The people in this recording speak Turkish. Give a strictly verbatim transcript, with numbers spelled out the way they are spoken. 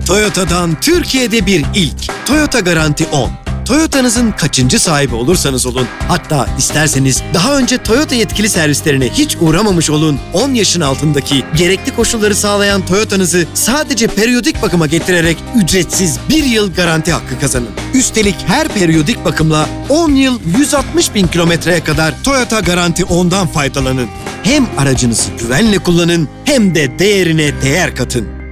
Toyota'dan Türkiye'de bir ilk. Toyota Garanti on. Toyota'nızın kaçıncı sahibi olursanız olun, hatta isterseniz daha önce Toyota yetkili servislerine hiç uğramamış olun, on yaşın altındaki gerekli koşulları sağlayan Toyota'nızı sadece periyodik bakıma getirerek ücretsiz bir yıl garanti hakkı kazanın. Üstelik her periyodik bakımla on yıl yüz altmış bin kilometreye kadar Toyota Garanti ondan faydalanın. Hem aracınızı güvenle kullanın hem de değerine değer katın.